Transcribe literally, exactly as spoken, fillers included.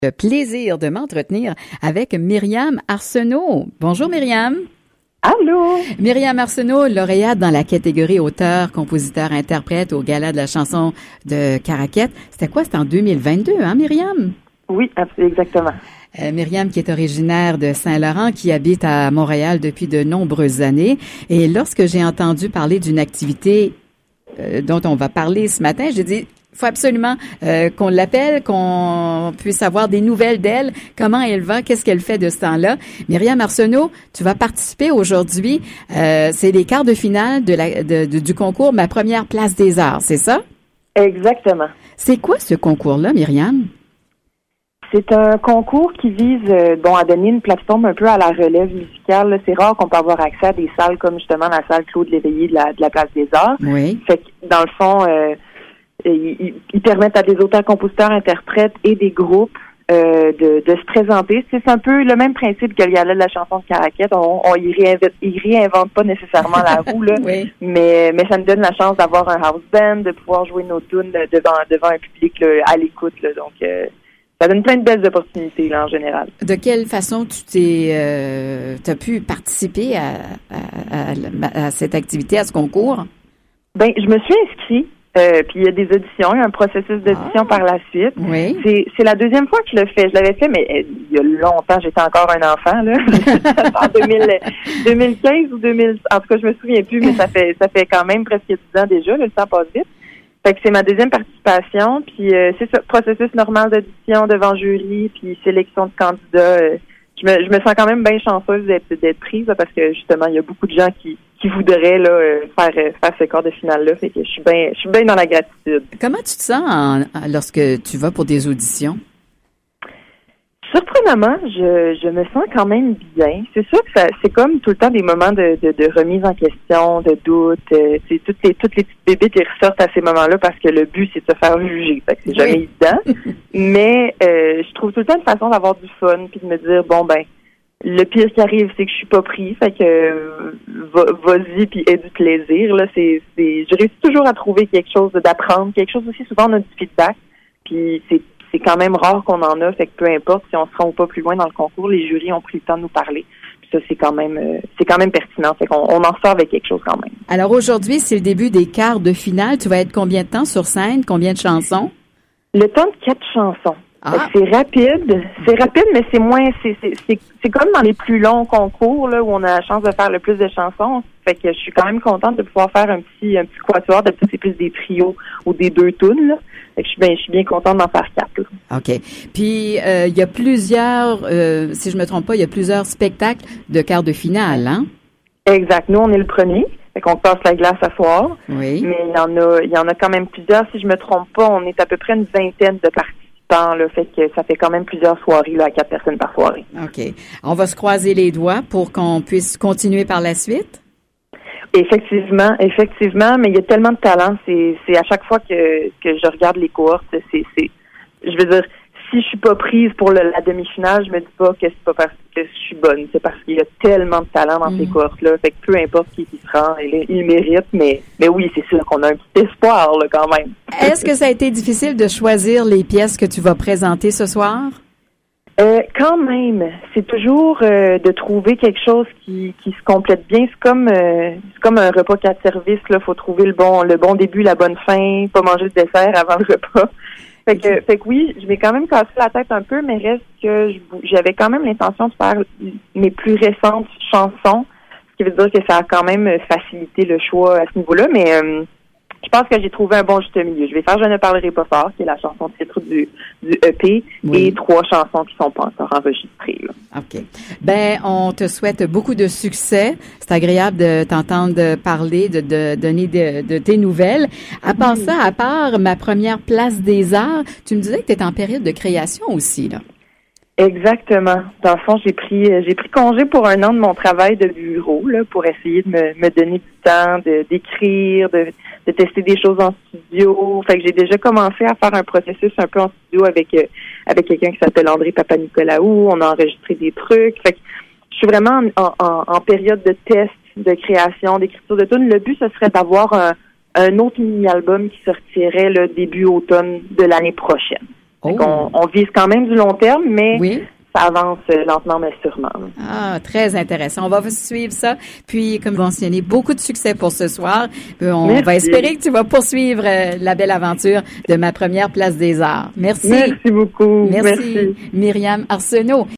Le plaisir de m'entretenir avec Myriam Arsenault. Bonjour Myriam. Allô. Myriam Arsenault, lauréate dans la catégorie auteur, compositeur, interprète au Gala de la chanson de Caraquette. C'était quoi? C'était en deux mille vingt-deux, hein Myriam? Oui, exactement. Euh, Myriam qui est originaire de Saint-Laurent, qui habite à Montréal depuis de nombreuses années. Et lorsque j'ai entendu parler d'une activité euh, dont on va parler ce matin, j'ai dit... Il faut absolument euh, qu'on l'appelle, qu'on puisse avoir des nouvelles d'elle, comment elle va, qu'est-ce qu'elle fait de ce temps-là. Myriam Arsenault, tu vas participer aujourd'hui, euh, c'est les quarts de finale de la, de, de, du concours Ma première place des arts, c'est ça? Exactement. C'est quoi ce concours-là, Myriam? C'est un concours qui vise euh, bon à donner une plateforme un peu à la relève musicale. Là. C'est rare qu'on peut avoir accès à des salles comme justement la salle Claude Léveillé de la, de la place des arts. Oui. Fait que dans le fond... Euh, Ils, ils permettent à des auteurs, compositeurs, interprètes et des groupes euh, de, de se présenter. C'est un peu le même principe que le gala de la chanson de Caraquette. On, on y réinvente, y réinvente pas nécessairement la roue, là, oui. mais mais ça nous donne la chance d'avoir un house band, de pouvoir jouer nos tunes devant devant un public là, à l'écoute. Là, donc euh, ça donne plein de belles opportunités là, en général. De quelle façon tu t'es euh, t'as pu participer à, à, à, à cette activité, à ce concours? Ben, je me suis inscrite. Euh, puis il y a des auditions, il y a un processus d'audition ah, par la suite. Oui. C'est c'est la deuxième fois que je le fais. Je l'avais fait, mais euh, il y a longtemps, j'étais encore un enfant, là. En deux mille, deux mille quinze ou deux mille, en tout cas, je me souviens plus, mais ça fait ça fait quand même presque dix ans déjà, là, le temps passe vite. Fait que c'est ma deuxième participation, puis euh, c'est ça, processus normal d'audition devant jury, puis sélection de candidats. Euh, je me je me sens quand même bien chanceuse d'être d'être prise là, parce que justement, il y a beaucoup de gens qui qui voudraient là faire faire ce quart de finale là, fait que je suis bien je suis bien dans la gratitude. Comment tu te sens en, lorsque tu vas pour des auditions? Surprenamment, je je me sens quand même bien. C'est sûr que ça c'est comme tout le temps des moments de de, de remise en question, de doute. Euh, c'est toutes les toutes les petites bébites qui ressortent à ces moments-là parce que le but c'est de se faire juger. Fait que c'est jamais oui. évident. Mais euh, je trouve tout le temps une façon d'avoir du fun puis de me dire bon ben le pire qui arrive, c'est que je suis pas pris, fait que euh, va, vas-y puis aie du plaisir. Là, c'est, c'est, je réussis toujours à trouver quelque chose d'apprendre, quelque chose aussi. Souvent, on a du feedback, puis c'est, c'est quand même rare qu'on en a, fait que peu importe si on se rend ou pas plus loin dans le concours, les jurys ont pris le temps de nous parler. Puis ça, c'est quand même, euh, c'est quand même pertinent, fait qu'on on en sort avec quelque chose quand même. Alors aujourd'hui, c'est le début des quarts de finale. Tu vas être combien de temps sur scène, combien de chansons? Le temps de quatre chansons. Ah. C'est rapide, c'est rapide, mais c'est moins, c'est, c'est, c'est, c'est comme dans les plus longs concours là où on a la chance de faire le plus de chansons. Fait que je suis quand même contente de pouvoir faire un petit, un petit quatuor. D'habitude c'est plus des trios ou des deux tunes là. Fait que je suis bien, je suis bien contente d'en faire quatre. Là. Ok. Puis euh, il y a plusieurs, euh, si je me trompe pas, il y a plusieurs spectacles de quart de finale, hein? Exact. Nous on est le premier. Fait qu'on passe la glace à soir. Oui. Mais il y en a, il y en a quand même plusieurs. Si je me trompe pas, on est à peu près une vingtaine de parties. Là, fait que ça fait quand même plusieurs soirées là, à quatre personnes par soirée. OK. On va se croiser les doigts pour qu'on puisse continuer par la suite? Effectivement, effectivement, mais il y a tellement de talent. C'est, c'est à chaque fois que, que je regarde les cohortes, c'est, c'est, je veux dire, si je suis pas prise pour le, la demi-finale, je me dis pas que c'est pas parce que je suis bonne, c'est parce qu'il y a tellement de talent dans mmh. ces cohortes-là. Fait que peu importe qui qui se rend, il, il mérite, mais, mais oui, c'est sûr qu'on a un petit espoir, là, quand même. Est-ce que ça a été difficile de choisir les pièces que tu vas présenter ce soir? Euh, quand même, c'est toujours euh, de trouver quelque chose qui, qui se complète bien. C'est comme euh, c'est comme un repas quatre services, là, faut trouver le bon le bon début, la bonne fin, pas manger de dessert avant le repas. Fait que, okay. fait que oui, je m'ai quand même cassé la tête un peu, mais reste que je, j'avais quand même l'intention de faire mes plus récentes chansons, ce qui veut dire que ça a quand même facilité le choix à ce niveau-là, mais euh, je pense que j'ai trouvé un bon juste milieu. Je vais faire Je ne parlerai pas fort, qui est la chanson titre du, du E P, oui. et trois chansons qui sont pas encore enregistrées. Là. OK. Ben, on te souhaite beaucoup de succès. C'est agréable de t'entendre parler, de, de donner de, de tes nouvelles. À part oui. ça, à part Ma première place des arts, tu me disais que tu es en période de création aussi, là. Exactement. Dans le fond, j'ai pris j'ai pris congé pour un an de mon travail de bureau là, pour essayer de me, me donner du temps de d'écrire, de, de tester des choses en studio. Fait que j'ai déjà commencé à faire un processus un peu en studio avec euh, avec quelqu'un qui s'appelle André Papanicolaou. On a enregistré des trucs. Fait que je suis vraiment en, en, en période de test, de création, d'écriture de tunes. Le but, ce serait d'avoir un, un autre mini-album qui sortirait le début automne de l'année prochaine. Oh. On, on vise quand même du long terme, mais oui. ça avance lentement mais sûrement. Ah, très intéressant. On va suivre ça. Puis, comme vous mentionnez, beaucoup de succès pour ce soir. On Merci. va espérer que tu vas poursuivre la belle aventure de ma première place des arts. Merci. Merci beaucoup. Merci. Merci. Myriam Arsenault.